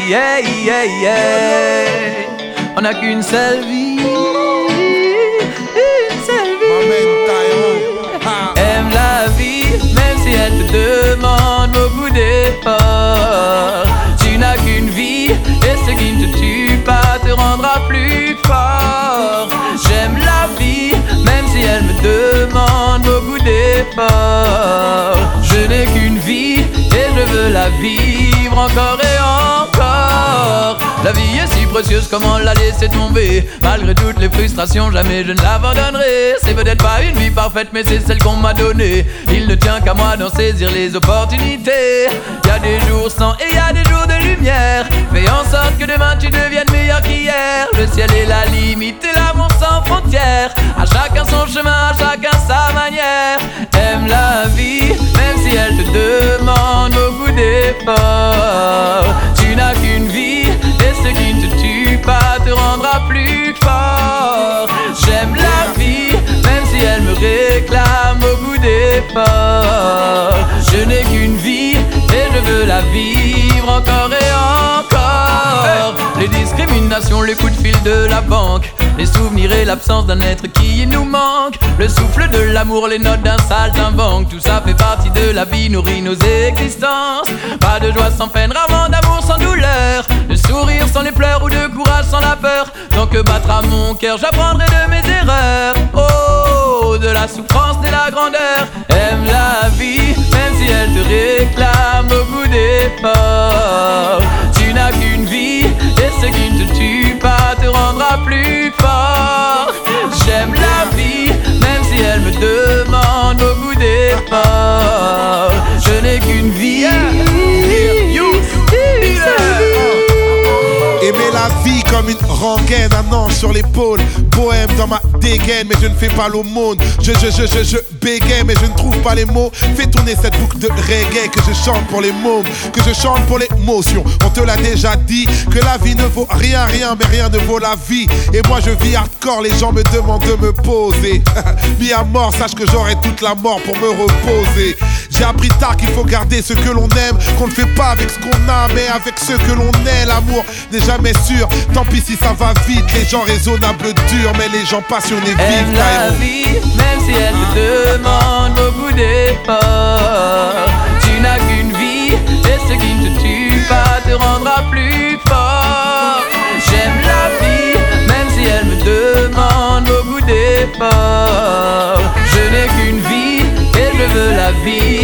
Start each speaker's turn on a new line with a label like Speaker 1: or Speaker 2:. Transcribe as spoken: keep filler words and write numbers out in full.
Speaker 1: yeah, yeah, yeah. On n'a qu'une seule vie, une seule vie. Aime la vie, même si elle te demande beaucoup d'efforts. Tu n'as qu'une vie, et ce qui ne te tue pas te rendra plus fort. J'aime la vie, même si elle me demande beaucoup d'efforts. Je n'ai qu'une vie, et je veux la vivre encore et encore. La vie est si précieuse, comment la laisser tomber? Malgré toutes les frustrations, jamais je ne l'abandonnerai. C'est peut-être pas une vie parfaite, mais c'est celle qu'on m'a donnée. Il ne tient qu'à moi d'en saisir les opportunités. Y a des jours sans et y a des jours de lumière. Fais en sorte que demain tu deviennes meilleur qu'hier. Le ciel est la limite et l'amour sans frontières. À chacun son chemin, à chacun sa manière. Aime la vie, même si elle te demande beaucoup d'efforts. Tu n'as qu'une vie, et ce qui ne te tue pas te rendra plus fort. J'aime la vie, même si elle me réclame beaucoup d'efforts. Je n'ai qu'une vie, et je veux la vivre encore et encore. Les discriminations, les coups de fil de la banque, les souvenirs et l'absence d'un être qui nous manque. Le souffle de l'amour, les notes d'un saltimbanque. Tout ça fait partie de la vie, nourrit nos existences. Pas de joie sans peine, rarement d'amour sans douleur. De sourire sans les pleurs ou de courage sans la peur. Tant que battra mon cœur, j'apprendrai de mes erreurs. Oh, de la souffrance et la grandeur. Aime la vie, même si elle te réclame beaucoup d'efforts. Tu n'as qu'une vie, et ce qui ne te tue pas te rendra plus fort. J'aime la vie, même si elle me demande beaucoup d'efforts. Je n'ai qu'une vie, yeah. You,
Speaker 2: aimer la vie comme une rengaine, un ange sur l'épaule, poème dans ma dégaine, mais je ne fais pas l'aumône. Je, je, je, je, je bégaye, mais je ne trouve pas les mots. Fais tourner cette boucle de reggae, que je chante pour les mômes, que je chante pour l'émotion. On te l'a déjà dit, que la vie ne vaut rien, rien, mais rien ne vaut la vie. Et moi je vis hardcore, les gens me demandent de me poser. Mis à mort, sache que j'aurai toute la mort pour me reposer. J'ai appris tard qu'il faut garder ce que l'on aime, qu'on ne fait pas avec ce qu'on a, mais avec ceux que l'on est. L'amour n'est jamais sûr, tant pis si ça va vite. Les gens raisonnables durent, mais les gens passionnés vivent.
Speaker 1: Aime la vie, même si elle te demande beaucoup d'efforts. Tu n'as qu'une vie, et ce qui ne te tue pas te rendra plus fort. J'aime la vie, même si elle me demande beaucoup d'efforts. Je n'ai qu'une vie, et je veux la vie